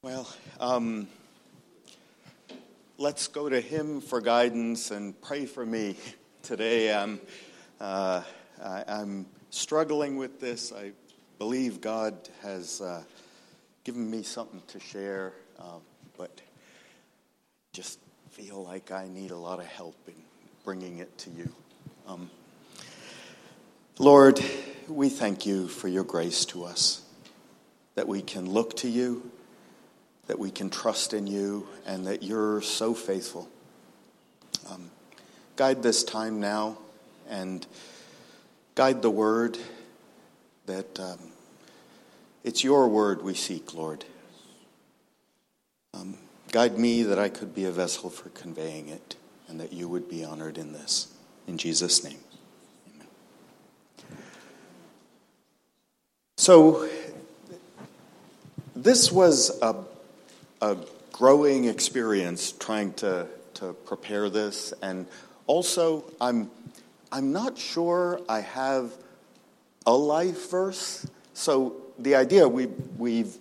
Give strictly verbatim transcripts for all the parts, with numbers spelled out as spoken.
Well, um, let's go to him for guidance and pray for me. Today I'm, uh, I, I'm struggling with this. I believe God has uh, given me something to share, uh, but just feel like I need a lot of help in bringing it to you. Um, Lord, we thank you for your grace to us, that we can look to you, that we can trust in you, and that you're so faithful. Um, guide this time now, and guide the word, that um, it's your word we seek, Lord. Um, guide me that I could be a vessel for conveying it, and that you would be honored in this. In Jesus' name, amen. So, this was a a growing experience trying to, to prepare this, and also I'm I'm not sure I have a life verse. So the idea we we've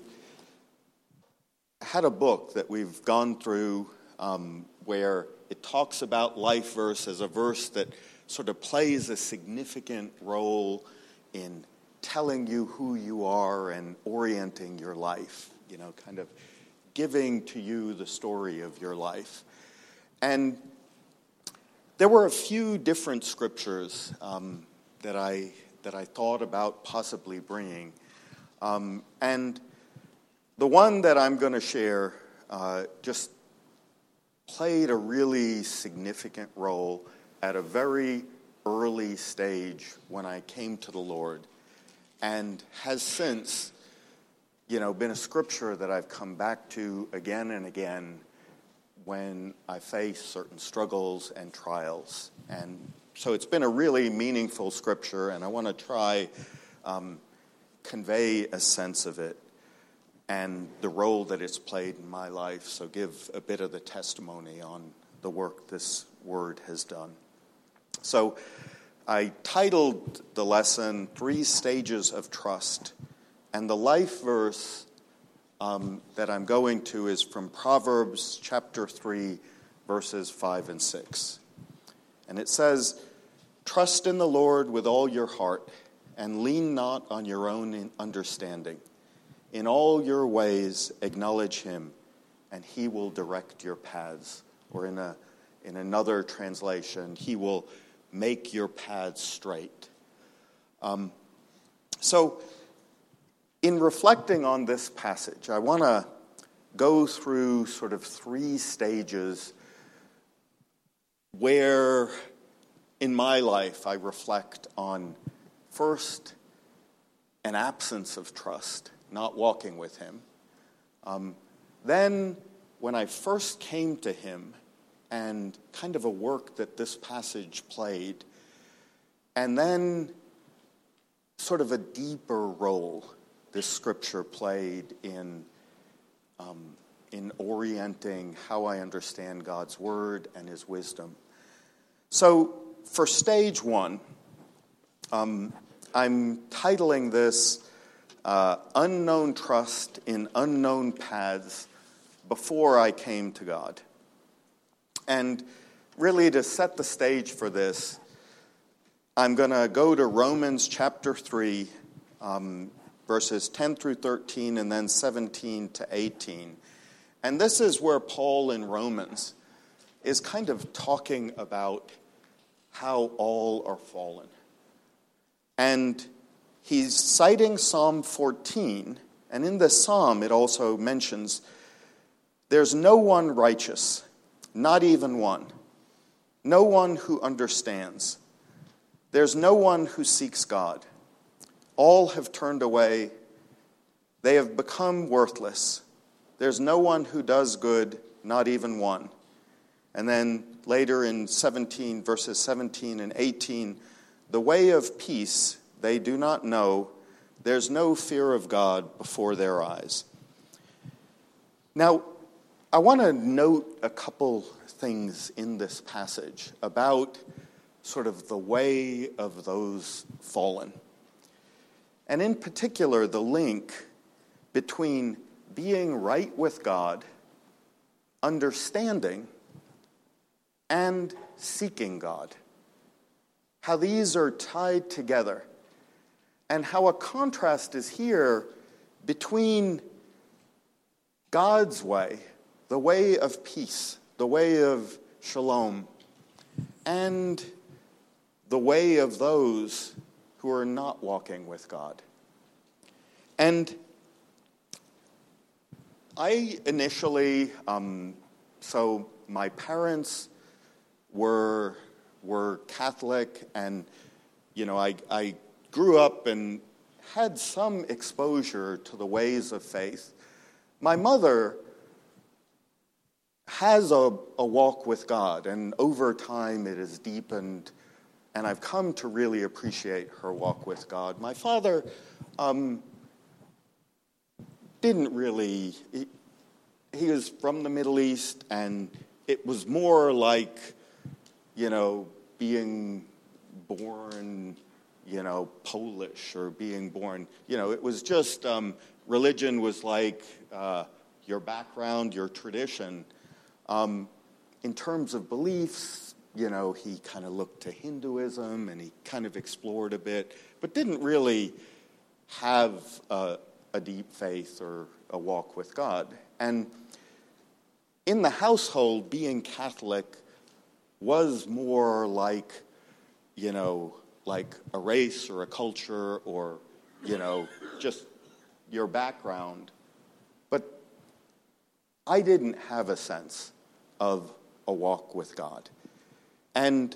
had a book that we've gone through um, where it talks about life verse as a verse that sort of plays a significant role in telling you who you are and orienting your life. You know, kind of giving to you the story of your life. And there were a few different scriptures um, that I that I thought about possibly bringing. Um, and the one that I'm going to share uh, just played a really significant role at a very early stage when I came to the Lord, and has since you know, been a scripture that I've come back to again and again when I face certain struggles and trials. And so it's been a really meaningful scripture, and I want to try um, convey a sense of it and the role that it's played in my life. So give a bit of the testimony on the work this word has done. So I titled the lesson, Three Stages of Trust. And the life verse um, that I'm going to is from Proverbs chapter three, verses five and six. And it says, "Trust in the Lord with all your heart, and lean not on your own understanding. In all your ways acknowledge him, and he will direct your paths." Or in a in another translation, he will make your paths straight. Um, so... In reflecting on this passage, I want to go through sort of three stages where, in my life, I reflect on, first, an absence of trust, not walking with him. Um, then, when I first came to him, and kind of a work that this passage played, and then sort of a deeper role this scripture played in um, in orienting how I understand God's word and his wisdom. So for stage one, um, I'm titling this uh, Unknown Trust in Unknown Paths Before I Came to God. And really to set the stage for this, I'm going to go to Romans chapter three, um, verses ten through thirteen, and then seventeen to eighteen. And this is where Paul in Romans is kind of talking about how all are fallen. And he's citing Psalm fourteen, and in this psalm it also mentions, "There's no one righteous, not even one. No one who understands. There's no one who seeks God. All have turned away. They have become worthless. There's no one who does good, not even one." And then later in seventeen, verses seventeen and eighteen, "The way of peace they do not know. There's no fear of God before their eyes." Now, I want to note a couple things in this passage about sort of the way of those fallen. And in particular, the link between being right with God, understanding, and seeking God. How these are tied together, and how a contrast is here between God's way, the way of peace, the way of shalom, and the way of those who are not walking with God. And I initially, um, so my parents were were Catholic, and you know, I I grew up and had some exposure to the ways of faith. My mother has a, a walk with God, and over time it has deepened, and I've come to really appreciate her walk with God. My father um, didn't really, he, he was from the Middle East, and it was more like, you know, being born, you know, Polish or being born, you know, it was just, um, religion was like uh, your background, your tradition. Um, in terms of beliefs, you know, he kind of looked to Hinduism, and he kind of explored a bit, but didn't really have a, a deep faith or a walk with God. And in the household, being Catholic was more like, you know, like a race or a culture or, you know, just your background. But I didn't have a sense of a walk with God. And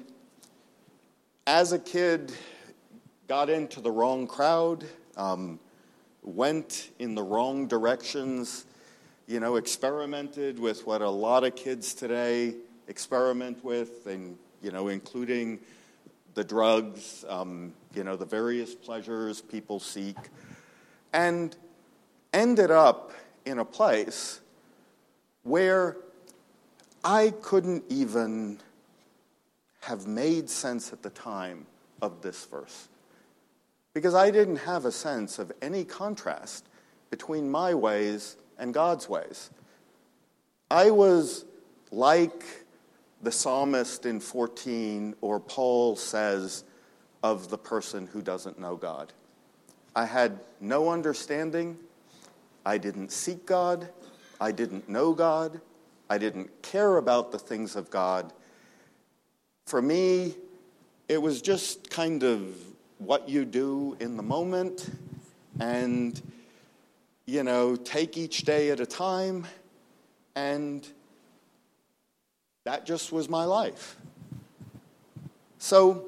as a kid, got into the wrong crowd, um, went in the wrong directions, you know, experimented with what a lot of kids today experiment with, and, you know, including the drugs, um, you know, the various pleasures people seek, and ended up in a place where I couldn't even have made sense at the time of this verse, because I didn't have a sense of any contrast between my ways and God's ways. I was like the psalmist in fourteen, or Paul says of the person who doesn't know God. I had no understanding. I didn't seek God. I didn't know God. I didn't care about the things of God. For me, it was just kind of what you do in the moment, and, you know, take each day at a time, and that just was my life. So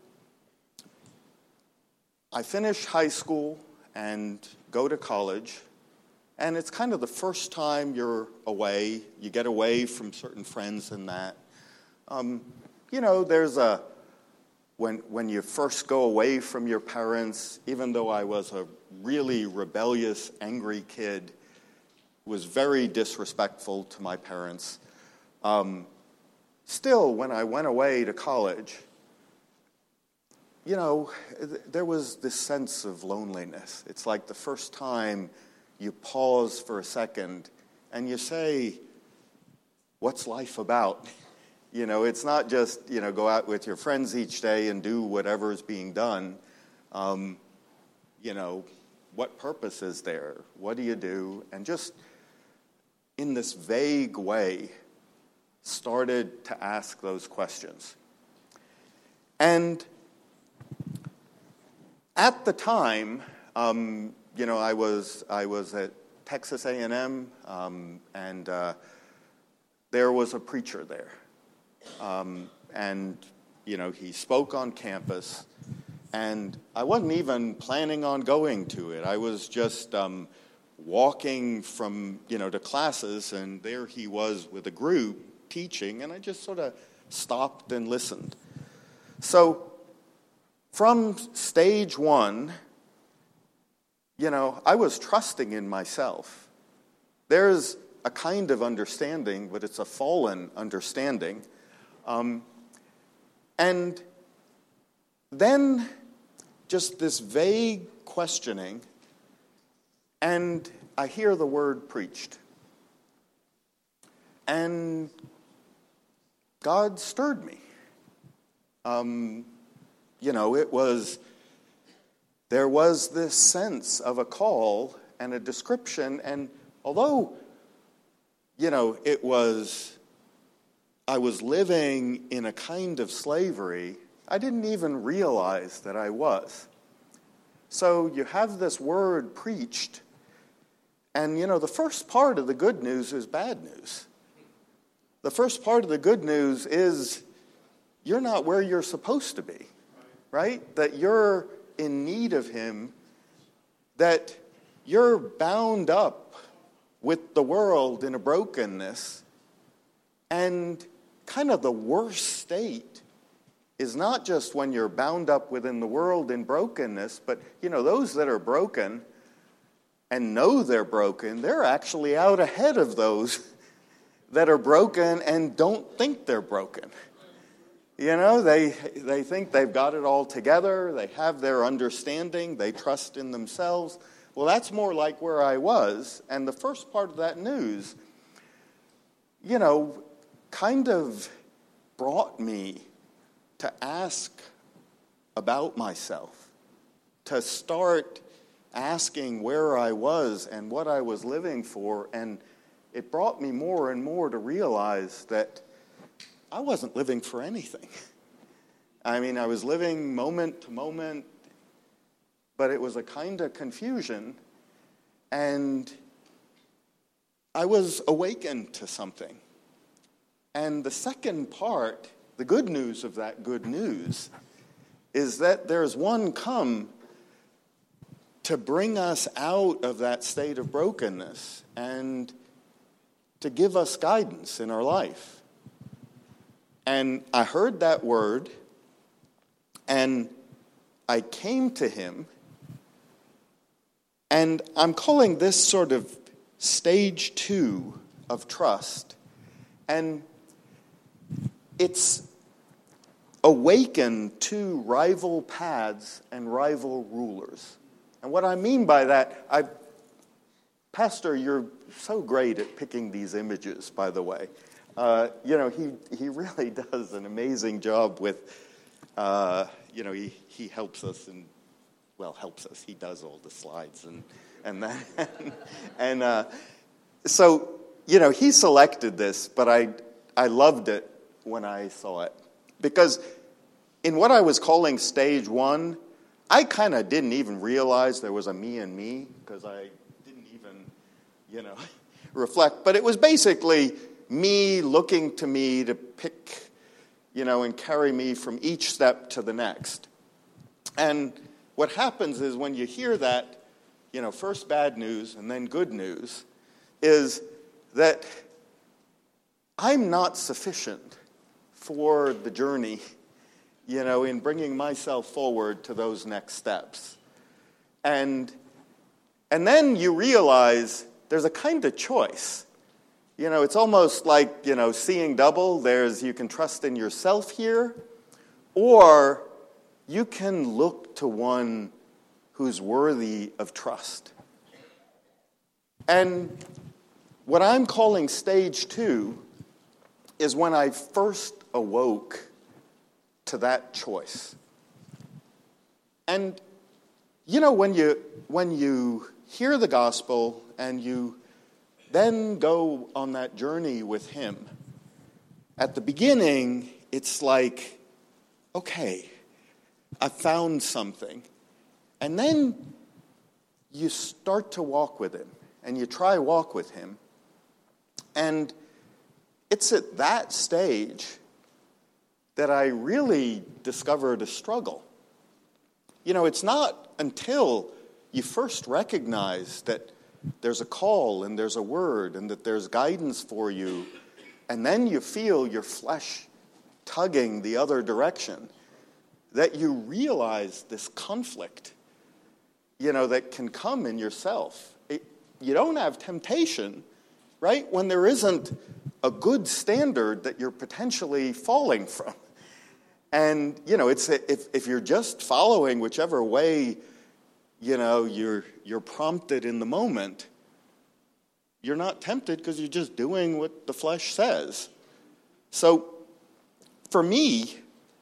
I finish high school and go to college, and it's kind of the first time you're away. You get away from certain friends and that. Um, you know, there's a, when when you first go away from your parents, even though I was a really rebellious, angry kid, was very disrespectful to my parents, um, still, when I went away to college, you know, there was this sense of loneliness. It's like the first time you pause for a second and you say, what's life about? You know, it's not just, you know, go out with your friends each day and do whatever is being done. Um, you know, what purpose is there? What do you do? And just in this vague way, started to ask those questions. And at the time, um, you know, I was I was at Texas A and M, um, and uh, there was a preacher there, um, and you know, he spoke on campus, and I wasn't even planning on going to it. I was just um, walking from you know to classes, and there he was with a group teaching, and I just sort of stopped and listened. So from stage one, you know, I was trusting in myself. There's a kind of understanding, but it's a fallen understanding. Um, and then just this vague questioning, and I hear the word preached. And God stirred me. Um, you know, it was, there was this sense of a call and a description, and although, you know, it was, I was living in a kind of slavery, I didn't even realize that I was. So you have this word preached, and, you know, the first part of the good news is bad news. The first part of the good news is you're not where you're supposed to be, right? That you're in need of him, that you're bound up with the world in a brokenness, and kind of the worst state is not just when you're bound up within the world in brokenness, but, you know, those that are broken and know they're broken, they're actually out ahead of those that are broken and don't think they're broken. You know, they they think they've got it all together, they have their understanding, they trust in themselves. Well, that's more like where I was, and the first part of that news, you know, kind of brought me to ask about myself, to start asking where I was and what I was living for, and it brought me more and more to realize that I wasn't living for anything. I mean, I was living moment to moment, but it was a kind of confusion, and I was awakened to something. And the second part, the good news of that good news, is that there's one come to bring us out of that state of brokenness and to give us guidance in our life. And I heard that word, and I came to him, and I'm calling this sort of stage two of trust. And it's awakened two rival paths and rival rulers. And what I mean by that, I, Pastor, you're so great at picking these images, by the way. Uh, you know, he, he really does an amazing job with, uh, you know, he, he helps us and, well, helps us. He does all the slides and, and that. and uh, so, you know, he selected this, but I, I loved it when I saw it. Because in what I was calling stage one, I kind of didn't even realize there was a me and me, because I didn't even, you know, reflect. But it was basically me looking to me to pick, you know, and carry me from each step to the next. And what happens is when you hear that, you know, first bad news and then good news, is that I'm not sufficient for the journey, you know, in bringing myself forward to those next steps. And, and then you realize there's a kind of choice. You know, it's almost like, you know, seeing double. There's, you can trust in yourself here, or you can look to one who's worthy of trust. And what I'm calling stage two is when I first awoke to that choice. And, you know, when you when you hear the gospel and you then go on that journey with him, at the beginning, it's like, okay, I found something. And then you start to walk with him, and you try walk with him. And it's at that stage that I really discovered a struggle. You know, it's not until you first recognize that there's a call and there's a word and that there's guidance for you, and then you feel your flesh tugging the other direction, that you realize this conflict, you know, that can come in yourself. It, you don't have temptation, right, when there isn't a good standard that you're potentially falling from. And, you know, it's if, if you're just following whichever way you know, you're you're prompted in the moment, you're not tempted because you're just doing what the flesh says. So, for me,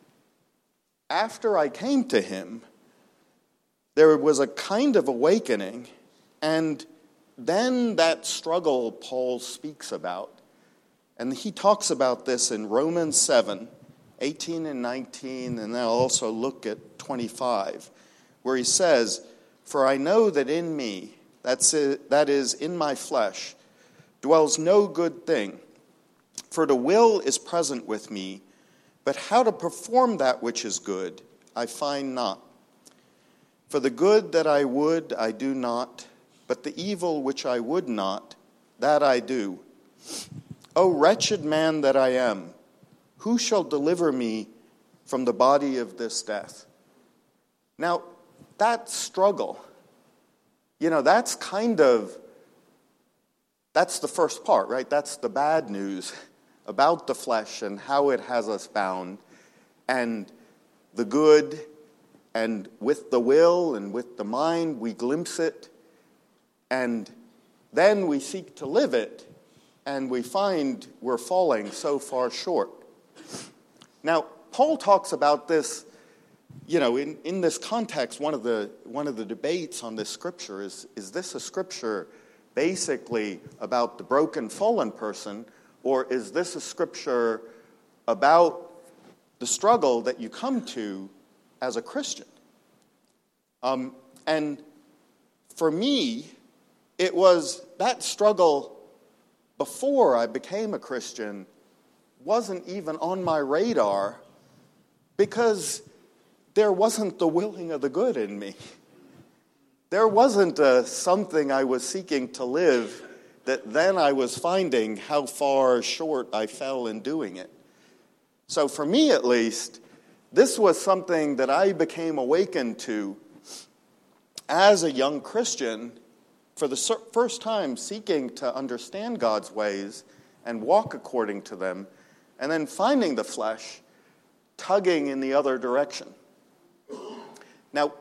after I came to him, there was a kind of awakening, and then that struggle Paul speaks about. And he talks about this in Romans seven, eighteen and nineteen, and then I'll also look at twenty-five, where he says, "For I know that in me, that's it, that is, in my flesh, dwells no good thing. For the will is present with me, but how to perform that which is good, I find not. For the good that I would, I do not, but the evil which I would not, that I do. O wretched man that I am, who shall deliver me from the body of this death?" Now, that struggle, you know, that's kind of, that's the first part, right? That's the bad news about the flesh and how it has us bound, and the good, and with the will and with the mind, we glimpse it, and then we seek to live it, and we find we're falling so far short. Now, Paul talks about this, you know, in, in this context, one of the one of the debates on this scripture is, is this a scripture basically about the broken, fallen person, or is this a scripture about the struggle that you come to as a Christian? Um, and for me, it was that struggle before I became a Christian wasn't even on my radar because there wasn't the willing of the good in me. There wasn't a, something I was seeking to live that then I was finding how far short I fell in doing it. So for me at least, this was something that I became awakened to as a young Christian, for the first time seeking to understand God's ways and walk according to them, and then finding the flesh tugging in the other direction. Now,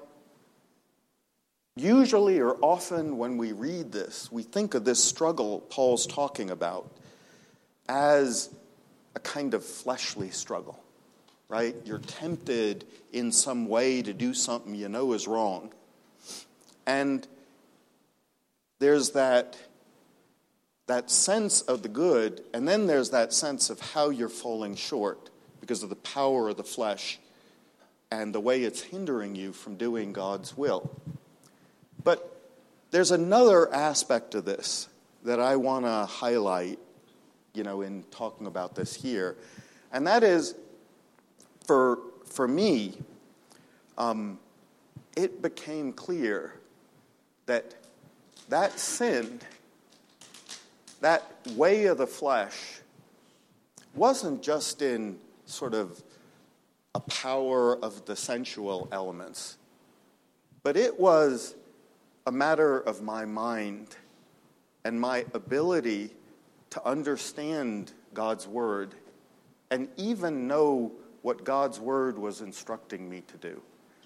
usually or often when we read this, we think of this struggle Paul's talking about as a kind of fleshly struggle, right? You're tempted in some way to do something you know is wrong. And there's that, that sense of the good, and then there's that sense of how you're falling short because of the power of the flesh and the way it's hindering you from doing God's will. But there's another aspect of this that I want to highlight, you know, in talking about this here, and that is, for for me, um, it became clear that that sin, that way of the flesh, wasn't just in sort of a power of the sensual elements, but it was a matter of my mind and my ability to understand God's word and even know what God's word was instructing me to do.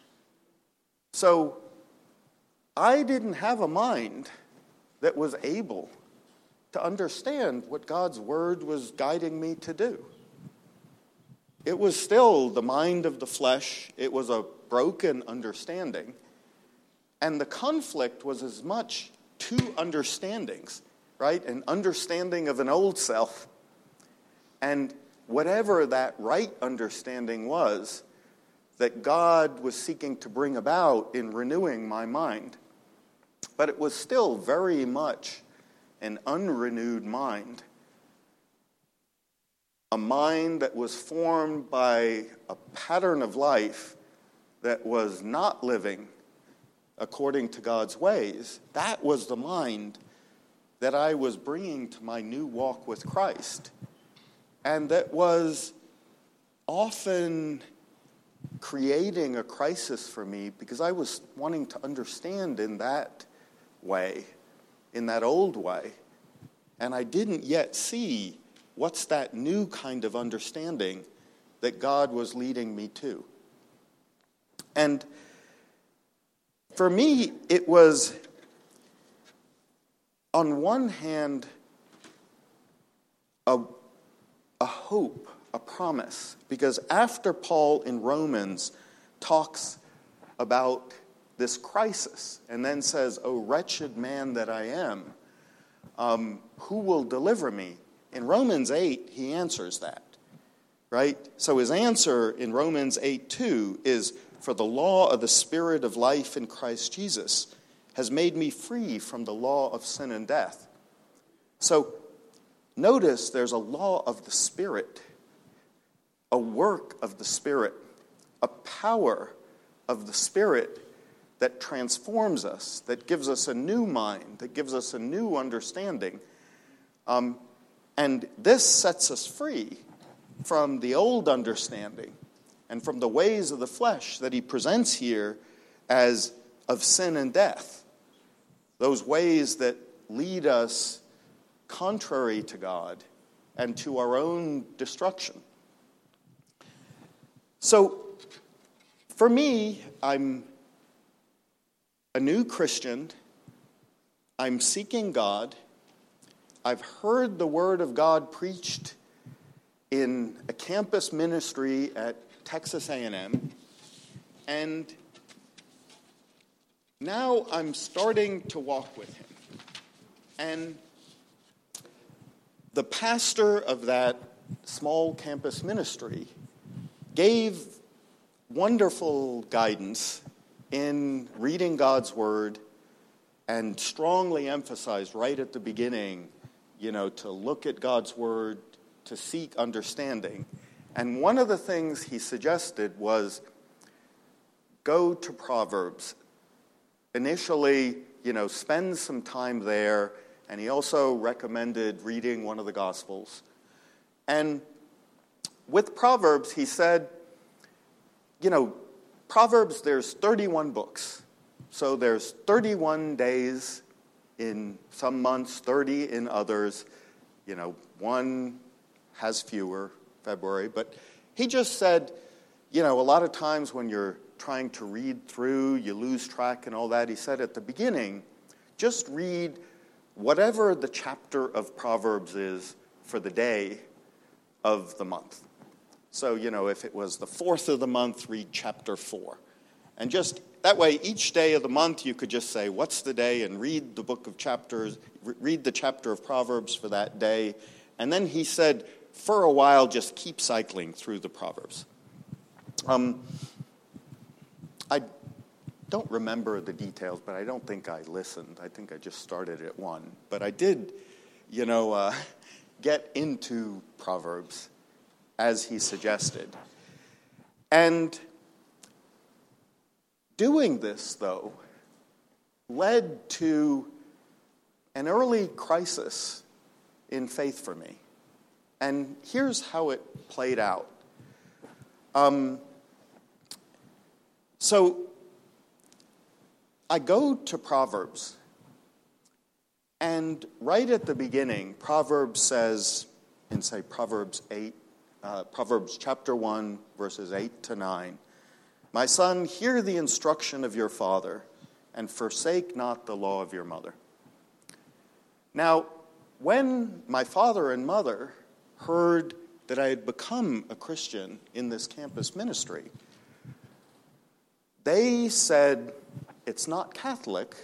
So I didn't have a mind that was able to understand what God's word was guiding me to do. It was still the mind of the flesh. It was a broken understanding. And the conflict was as much two understandings, right? An understanding of an old self, and whatever that right understanding was that God was seeking to bring about in renewing my mind. But it was still very much an unrenewed mind. A mind that was formed by a pattern of life that was not living according to God's ways. That was the mind that I was bringing to my new walk with Christ. And that was often creating a crisis for me because I was wanting to understand in that way, in that old way. And I didn't yet see what's that new kind of understanding that God was leading me to. And For me, it was, on one hand, a, a hope, a promise, because after Paul in Romans talks about this crisis and then says, "O wretched man that I am, um, who will deliver me?" In Romans eight, he answers that, right? So his answer in Romans eight two is, "For the law of the Spirit of life in Christ Jesus has made me free from the law of sin and death." So notice there's a law of the Spirit, a work of the Spirit, a power of the Spirit that transforms us, that gives us a new mind, that gives us a new understanding. Um, and this sets us free from the old understanding and from the ways of the flesh that he presents here as of sin and death. Those ways that lead us contrary to God and to our own destruction. So, for me, I'm a new Christian. I'm seeking God. I've heard the Word of God preached in a campus ministry at Texas A and M. And now I'm starting to walk with him. And the pastor of that small campus ministry gave wonderful guidance in reading God's Word and strongly emphasized right at the beginning, you know, to look at God's Word, to seek understanding. And one of the things he suggested was go to Proverbs. Initially, you know, spend some time there, and he also recommended reading one of the Gospels. And with Proverbs, he said, you know, Proverbs, there's thirty-one books. So there's thirty-one days in some months, thirty in others. You know, one has fewer, February. But he just said, you know, a lot of times when you're trying to read through, you lose track and all that. He said at the beginning, just read whatever the chapter of Proverbs is for the day of the month. So, you know, if it was the fourth of the month, read chapter four. And just that way, each day of the month, you could just say, what's the day? And read the book of chapters, read the chapter of Proverbs for that day. And then he said, for a while, just keep cycling through the Proverbs. Um, I don't remember the details, but I don't think I listened. I think I just started at one. But I did, you know, uh, get into Proverbs as he suggested. And doing this, though, led to an early crisis in faith for me. And here's how it played out. Um, so I go to Proverbs, and right at the beginning, Proverbs says, in, say, Proverbs eight, Uh, Proverbs chapter one, verses eight to nine. "My son, hear the instruction of your father, and forsake not the law of your mother." Now, when my father and mother heard that I had become a Christian in this campus ministry, they said, "It's not Catholic.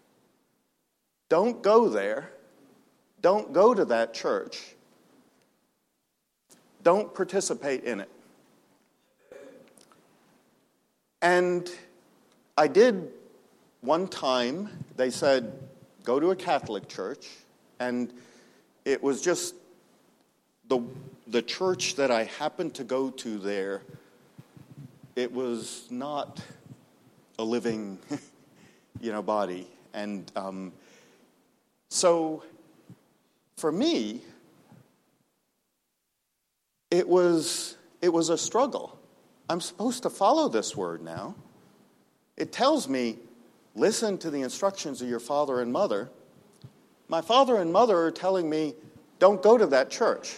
Don't go there. Don't go to that church. Don't participate in it." And I did one time, they said, go to a Catholic church, and it was just the the church that I happened to go to there. It was not a living, you know, body. And um, so for me, It was it was a struggle. I'm supposed to follow this word now. It tells me, listen to the instructions of your father and mother. My father and mother are telling me, don't go to that church.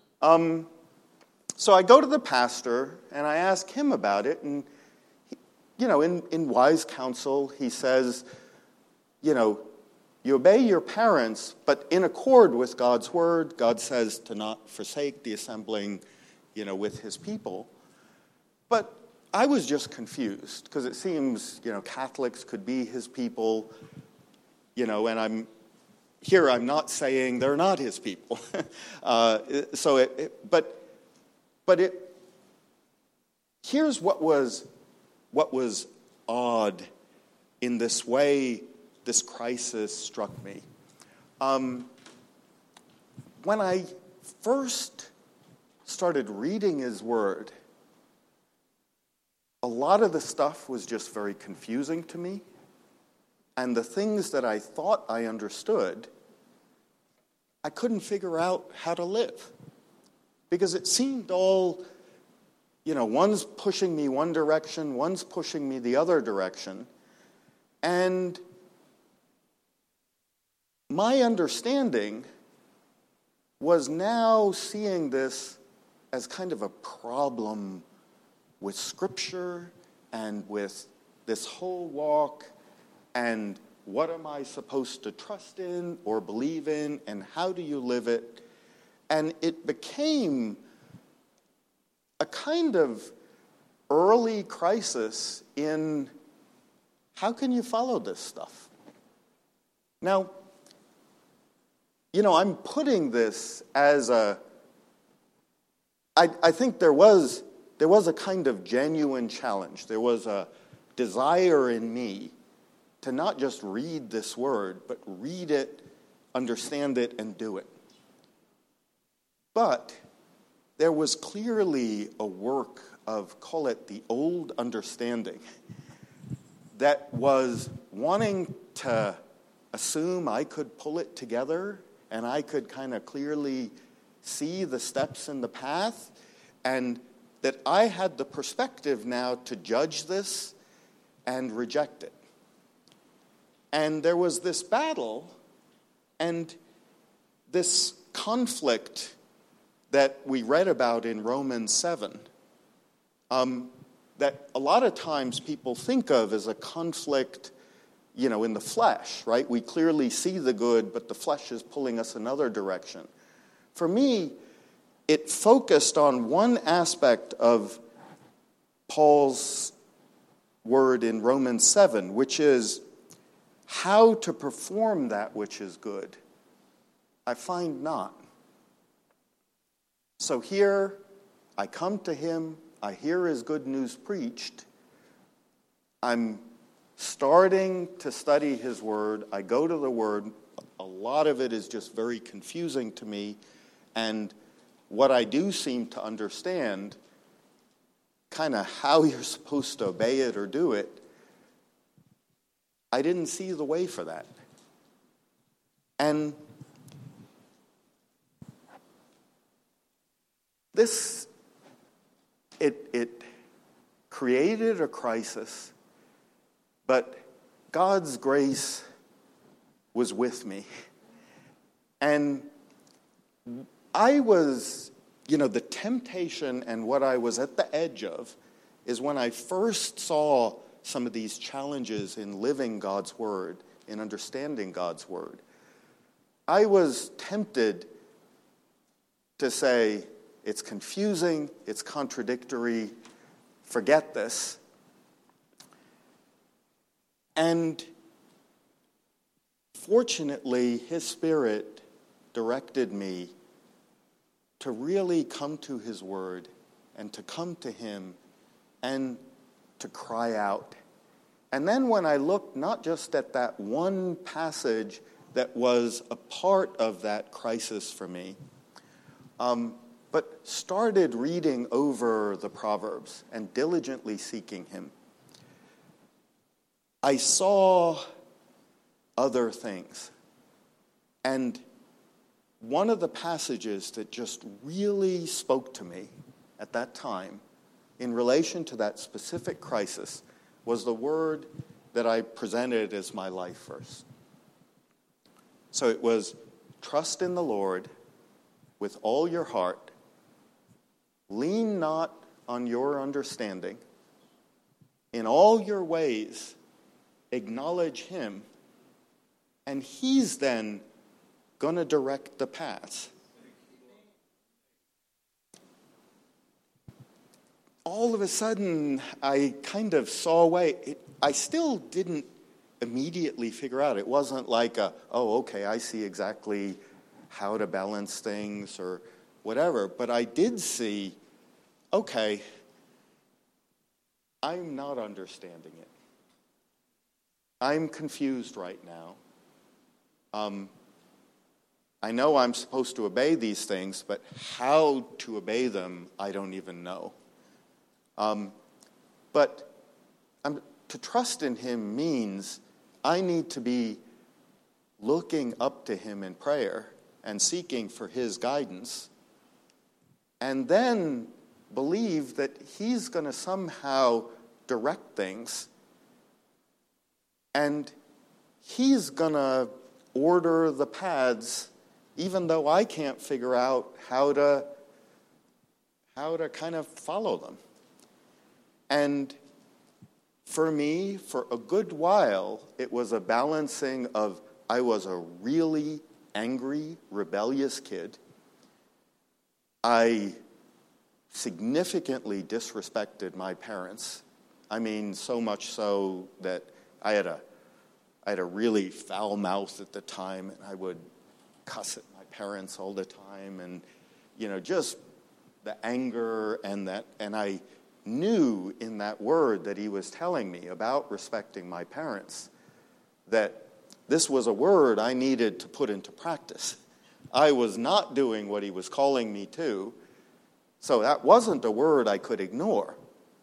Um, so I go to the pastor, and I ask him about it, and he, you know, in, in wise counsel, he says, you know, you obey your parents, but in accord with God's word. God says to not forsake the assembling, you know, with his people. But I was just confused, because it seems, you know, Catholics could be his people, you know, and I'm here, I'm not saying they're not his people. uh, so it, it, but, but it, here's what was, what was odd in this way this crisis struck me. Um, when I first started reading his word, a lot of the stuff was just very confusing to me. And the things that I thought I understood, I couldn't figure out how to live. Because it seemed all, you know, one's pushing me one direction, one's pushing me the other direction. And my understanding was now seeing this as kind of a problem with Scripture and with this whole walk, and what am I supposed to trust in or believe in, and how do you live it? And it became a kind of early crisis in how can you follow this stuff? Now, you know, I'm putting this as a, I, I think there was, there was a kind of genuine challenge. There was a desire in me to not just read this word, but read it, understand it, and do it. But there was clearly a work of, call it the old understanding, that was wanting to assume I could pull it together and I could kind of clearly see the steps in the path, and that I had the perspective now to judge this and reject it. And there was this battle and this conflict that we read about in Romans seven, um, that a lot of times people think of as a conflict, you know, in the flesh, right? We clearly see the good, but the flesh is pulling us another direction. For me, it focused on one aspect of Paul's word in Romans seven, which is how to perform that which is good. I find not. So here, I come to him, I hear his good news preached, I'm starting to study his word, I go to the word, a lot of it is just very confusing to me, and what I do seem to understand, kind of how you're supposed to obey it or do it, I didn't see the way for that. And this, it, it created a crisis, but God's grace was with me. And I was, you know, the temptation and what I was at the edge of is when I first saw some of these challenges in living God's word, in understanding God's word, I was tempted to say, it's confusing, it's contradictory, forget this. And fortunately, his Spirit directed me to really come to his word and to come to him and to cry out. And then when I looked not just at that one passage that was a part of that crisis for me, um, but started reading over the Proverbs and diligently seeking him, I saw other things. And one of the passages that just really spoke to me at that time in relation to that specific crisis was the word that I presented as my life verse. So it was, trust in the Lord with all your heart, lean not on your understanding, in all your ways, acknowledge him, and he's then going to direct the paths. All of a sudden, I kind of saw a way. It, I still didn't immediately figure out. It wasn't like, a, oh, okay, I see exactly how to balance things or whatever. But I did see, okay, I'm not understanding it. I'm confused right now. Um, I know I'm supposed to obey these things, but how to obey them, I don't even know. Um, but I'm, to trust in him means I need to be looking up to him in prayer and seeking for his guidance, and then believe that he's going to somehow direct things, and he's going to order the paths, even though I can't figure out how to how to kind of follow them. And for me, for a good while, it was a balancing of I was a really angry, rebellious kid. I significantly disrespected my parents. I mean, so much so that I had a I had a really foul mouth at the time, and I would cuss at my parents all the time, and you know, just the anger and that, and I knew in that word that he was telling me about respecting my parents that this was a word I needed to put into practice. I was not doing what he was calling me to, so that wasn't a word I could ignore.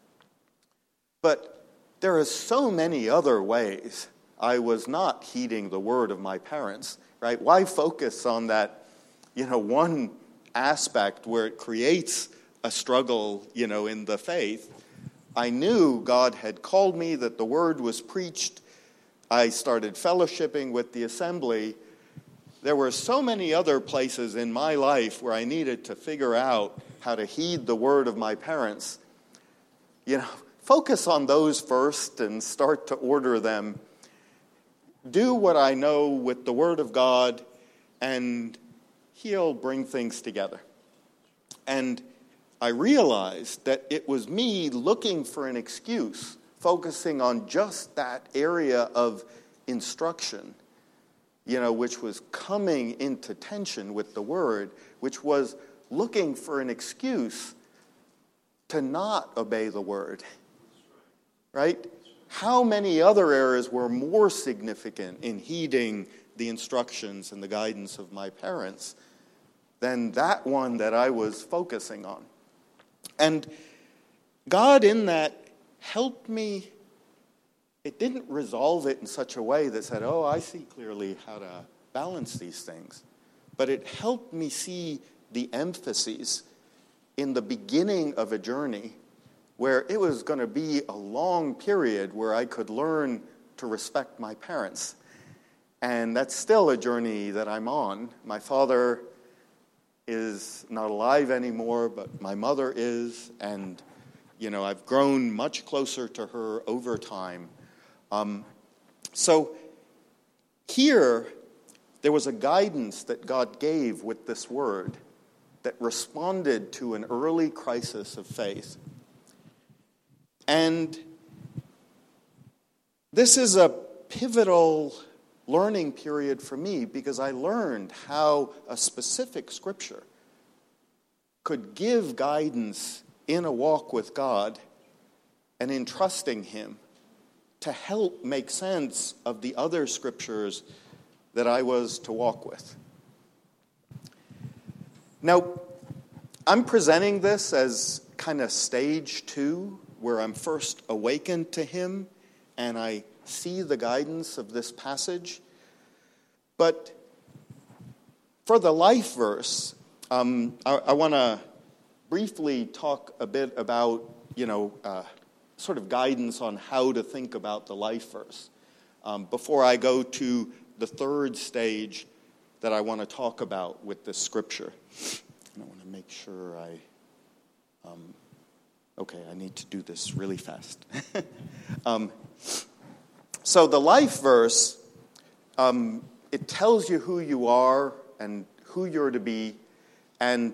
But there are so many other ways I was not heeding the word of my parents, right? Why focus on that, you know, one aspect where it creates a struggle, you know, in the faith? I knew God had called me, that the word was preached. I started fellowshipping with the assembly. There were so many other places in my life where I needed to figure out how to heed the word of my parents. You know, focus on those first and start to order them. Do what I know with the word of God, and he'll bring things together. And I realized that it was me looking for an excuse, focusing on just that area of instruction, you know, which was coming into tension with the word, which was looking for an excuse to not obey the word, right? How many other areas were more significant in heeding the instructions and the guidance of my parents than that one that I was focusing on? And God in that helped me. It didn't resolve it in such a way that said, oh, I see clearly how to balance these things. But it helped me see the emphases in the beginning of a journey where it was going to be a long period where I could learn to respect my parents. And that's still a journey that I'm on. My father is not alive anymore, but my mother is, and you know, I've grown much closer to her over time. Um, so here, there was a guidance that God gave with this word that responded to an early crisis of faith. And this is a pivotal learning period for me because I learned how a specific scripture could give guidance in a walk with God and in trusting him to help make sense of the other scriptures that I was to walk with. Now, I'm presenting this as kind of stage two, where I'm first awakened to him and I see the guidance of this passage. But for the life verse, um, I, I want to briefly talk a bit about, you know, uh, sort of guidance on how to think about the life verse um, before I go to the third stage that I want to talk about with this scripture. And I want to make sure I... Um, Okay, I need to do this really fast. um, so the life verse, um, it tells you who you are and who you're to be. And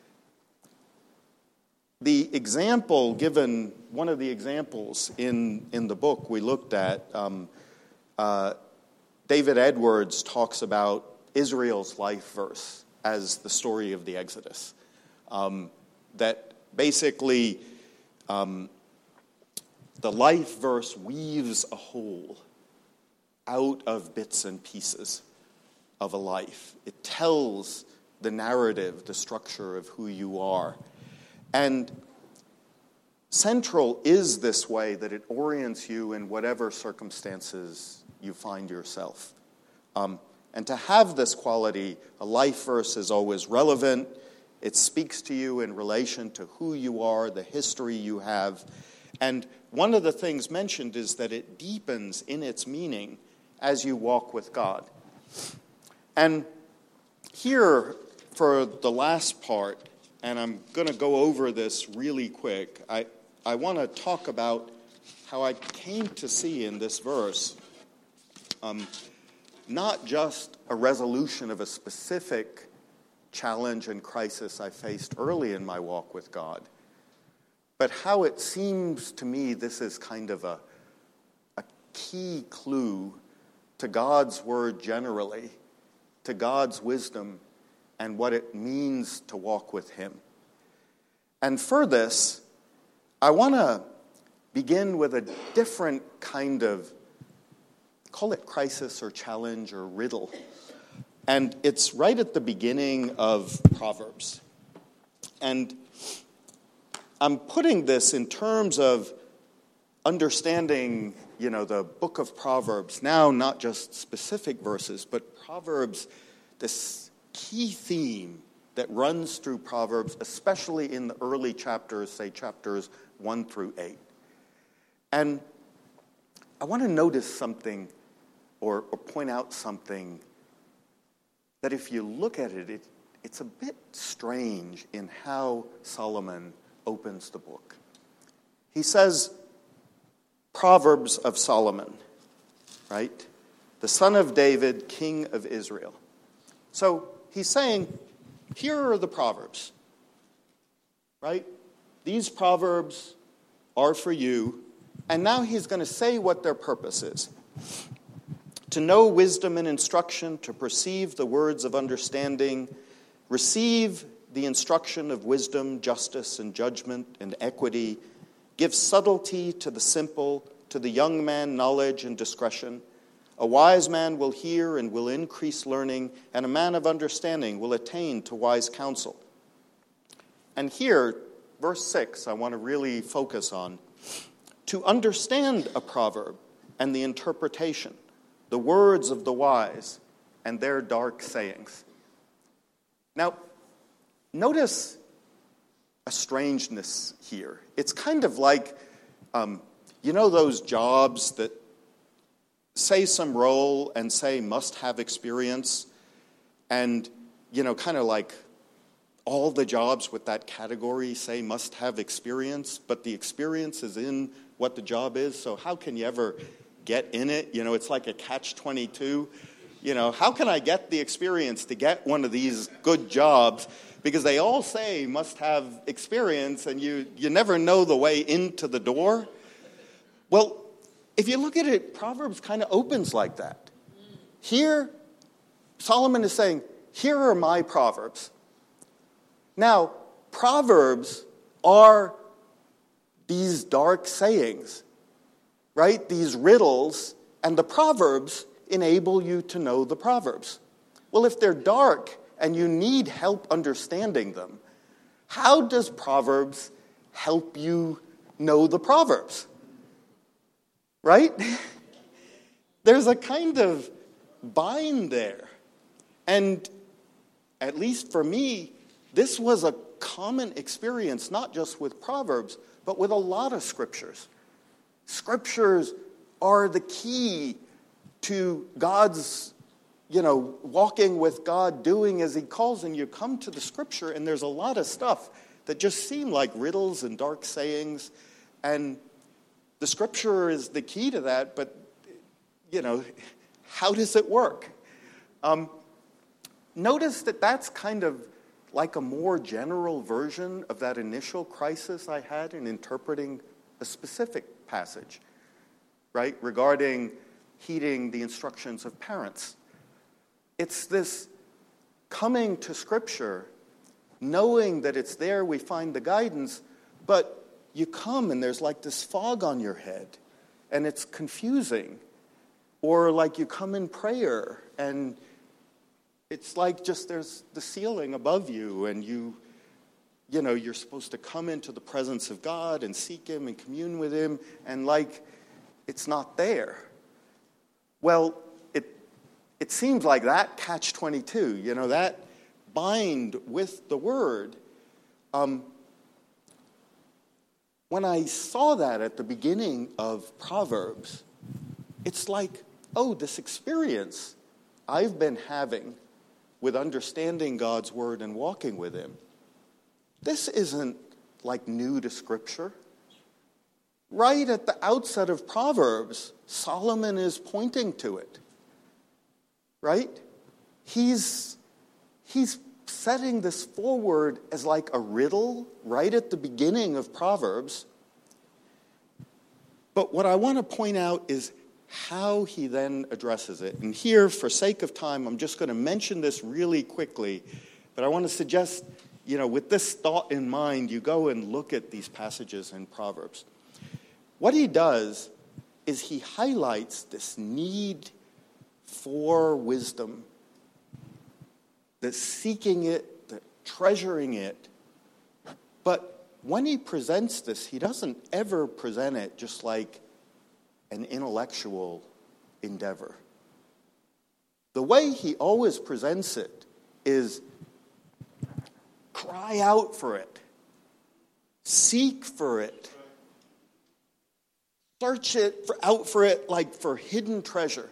the example given, one of the examples in, in the book we looked at, um, uh, David Edwards talks about Israel's life verse as the story of the Exodus. Um, that basically um, the life verse weaves a whole out of bits and pieces of a life. It tells the narrative, the structure of who you are. And central is this way that it orients you in whatever circumstances you find yourself. Um, and to have this quality, a life verse is always relevant. It speaks to you in relation to who you are, the history you have. And one of the things mentioned is that it deepens in its meaning as you walk with God. And here, for the last part, and I'm going to go over this really quick, I, I want to talk about how I came to see in this verse um, not just a resolution of a specific challenge and crisis I faced early in my walk with God, but how it seems to me this is kind of a, a key clue to God's word generally, to God's wisdom, and what it means to walk with him. And for this, I want to begin with a different kind of, call it crisis or challenge or riddle. And it's right at the beginning of Proverbs. And I'm putting this in terms of understanding, you know, the book of Proverbs, now not just specific verses, but Proverbs, this key theme that runs through Proverbs, especially in the early chapters, say chapters one through eight. And I want to notice something or, or point out something that if you look at it, it, it's a bit strange in how Solomon opens the book. He says, Proverbs of Solomon, right? The son of David, king of Israel. So he's saying, here are the Proverbs, right? These Proverbs are for you. And now he's going to say what their purpose is. To know wisdom and instruction, to perceive the words of understanding, receive the instruction of wisdom, justice, and judgment, and equity, give subtlety to the simple, to the young man knowledge and discretion. A wise man will hear and will increase learning, and a man of understanding will attain to wise counsel. And here, verse six, I want to really focus on. To understand a proverb and the interpretation, the words of the wise and their dark sayings. Now, notice a strangeness here. It's kind of like, um, you know those jobs that say some role and say must have experience, and, you know, kind of like all the jobs with that category say must have experience, but the experience is in what the job is, so how can you ever get in it? You know, it's like a catch twenty-two. You know, how can I get the experience to get one of these good jobs? Because they all say must have experience, and you, you never know the way into the door. Well, if you look at it, Proverbs kind of opens like that. Here, Solomon is saying, here are my Proverbs. Now, Proverbs are these dark sayings, right? These riddles, and the Proverbs enable you to know the Proverbs. Well, if they're dark and you need help understanding them, how does Proverbs help you know the Proverbs? Right? There's a kind of bind there. And at least for me, this was a common experience, not just with Proverbs, but with a lot of scriptures. Scriptures are the key to God's, you know, walking with God, doing as he calls, and you come to the scripture, and there's a lot of stuff that just seem like riddles and dark sayings. And the Scripture is the key to that, but, you know, how does it work? Um, notice that that's kind of like a more general version of that initial crisis I had in interpreting a specific passage, right, regarding heeding the instructions of parents. It's this coming to Scripture, knowing that it's there we find the guidance, but you come and there's like this fog on your head, and it's confusing. Or like you come in prayer, and it's like just there's the ceiling above you, and you, you know, you're supposed to come into the presence of God and seek Him and commune with Him, and like it's not there. Well, it it seems like that catch twenty-two, you know, that bind with the Word. Um, when I saw that at the beginning of Proverbs, it's like, oh, this experience I've been having with understanding God's Word and walking with Him, this isn't like new to Scripture. Right at the outset of Proverbs, Solomon is pointing to it. Right? He's, he's setting this forward as like a riddle right at the beginning of Proverbs. But what I want to point out is how he then addresses it. And here, for sake of time, I'm just going to mention this really quickly. But I want to suggest, you know, with this thought in mind, you go and look at these passages in Proverbs. What he does is he highlights this need for wisdom, the seeking it, the treasuring it. But when he presents this, he doesn't ever present it just like an intellectual endeavor. The way he always presents it is cry out for it, seek for it, search it for, out for it like for hidden treasure.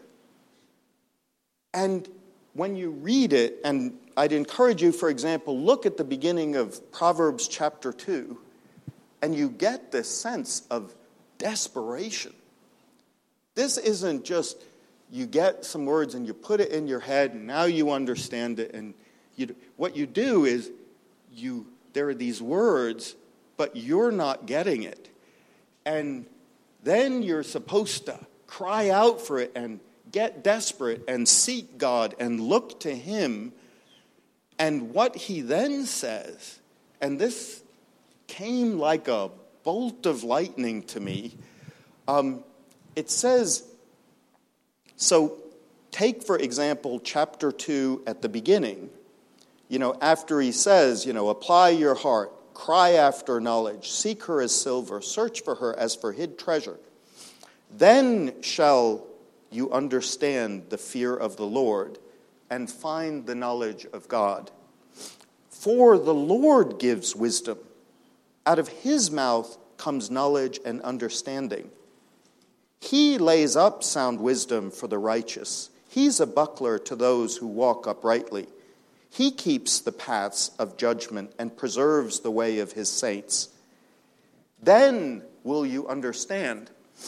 And when you read it, and I'd encourage you, for example, look at the beginning of Proverbs chapter two, and you get this sense of desperation. This isn't just you get some words and you put it in your head and now you understand it. And you, what you do is you there are these words, but you're not getting it. And then you're supposed to cry out for it and get desperate and seek God and look to Him. And what he then says, and this came like a bolt of lightning to me, um, it says, so take, for example, chapter two at the beginning. You know, after he says, you know, apply your heart, cry after knowledge, seek her as silver, search for her as for hid treasure. Then shall you understand the fear of the Lord and find the knowledge of God. For the Lord gives wisdom. Out of His mouth comes knowledge and understanding. He lays up sound wisdom for the righteous. He's a buckler to those who walk uprightly. He keeps the paths of judgment and preserves the way of His saints. Then will you understand.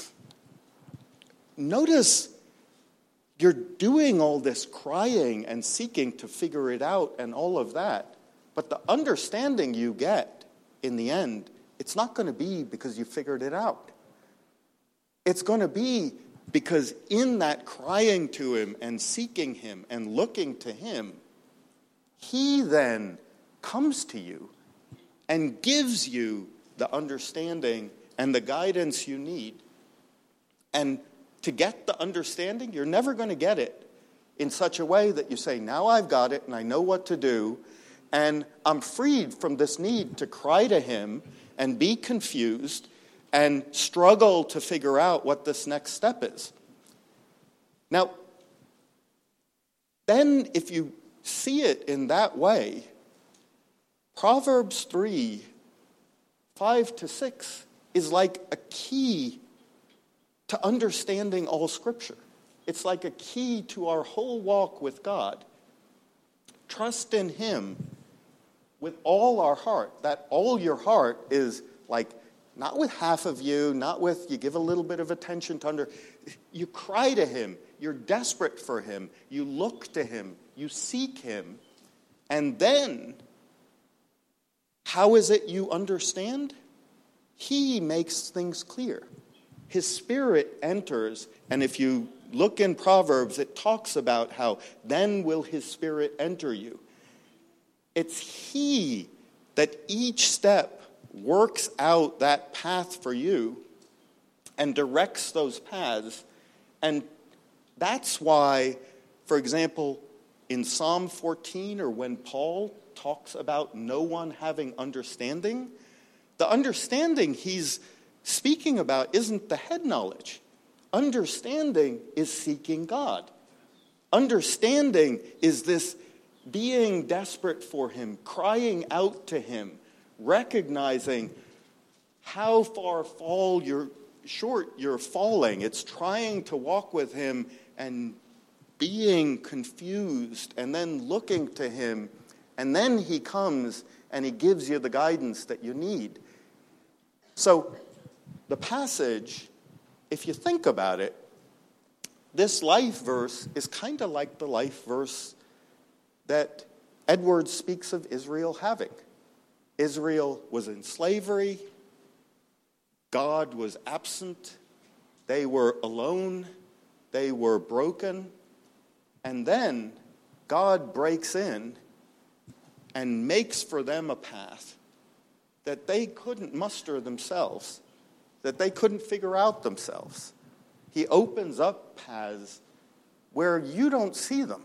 Notice you're doing all this crying and seeking to figure it out and all of that. But the understanding you get in the end, it's not going to be because you figured it out. It's going to be because in that crying to Him and seeking Him and looking to Him, He then comes to you and gives you the understanding and the guidance you need. And to get the understanding, you're never going to get it in such a way that you say, now I've got it and I know what to do, and I'm freed from this need to cry to Him and be confused and struggle to figure out what this next step is. Now, then if you see it in that way, Proverbs three, five to six is like a key to understanding all Scripture. It's like a key to our whole walk with God. Trust in Him with all our heart. That all your heart is like, not with half of you, not with you give a little bit of attention to under. You cry to him. You're desperate for him. You look to him. You seek him. And then, how is it you understand? He makes things clear. His Spirit enters, and if you look in Proverbs, it talks about how then will his Spirit enter you. It's he that each step works out that path for you and directs those paths. And that's why, for example, in Psalm fourteen, or when Paul talks about no one having understanding, the understanding he's speaking about isn't the head knowledge. Understanding is seeking God. Understanding is this being desperate for him, crying out to him, recognizing how far fall you're short you're falling. It's trying to walk with him and being confused and then looking to him, and then he comes and he gives you the guidance that you need. So the passage, if you think about it, this life verse is kind of like the life verse that Edwards speaks of Israel having. Israel was in slavery. God was absent. They were alone. They were broken. And then God breaks in and makes for them a path that they couldn't muster themselves, that they couldn't figure out themselves. He opens up paths where you don't see them.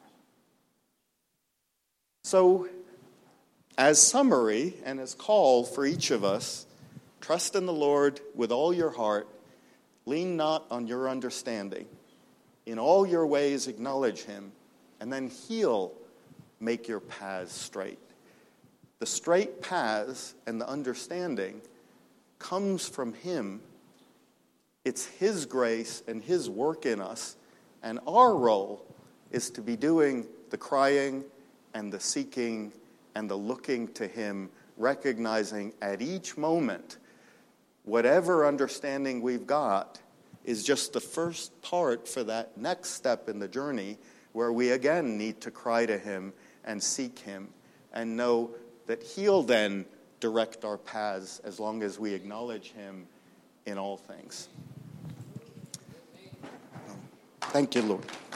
So, as summary and as call for each of us, trust in the Lord with all your heart. Lean not on your understanding. In all your ways acknowledge him, and then he'll make your paths straight. The straight paths and the understanding comes from him. It's his grace and his work in us, and our role is to be doing the crying and the seeking and the looking to him, recognizing at each moment whatever understanding we've got is just the first part for that next step in the journey, where we again need to cry to him and seek him and know that he'll then direct our paths as long as we acknowledge him in all things. Thank you, Lord.